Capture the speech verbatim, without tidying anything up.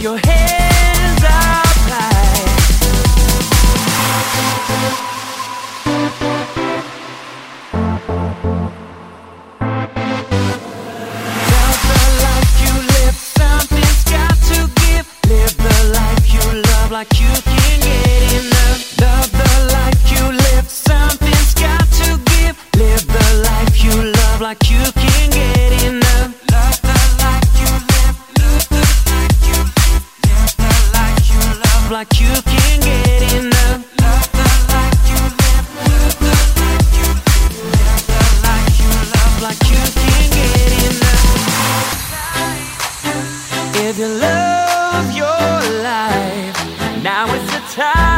your hands up high. Love the life you live, something's got to give. Live the life you love like you can get enough. Love the life you live, something's got to give. Live the life you love like you can get enough. Love the life you live, live the life you live. Live the life you love like you can get enough. Love the life you live, live the life you live. Live the life you love like you can get enough. If you love your life, now is the time.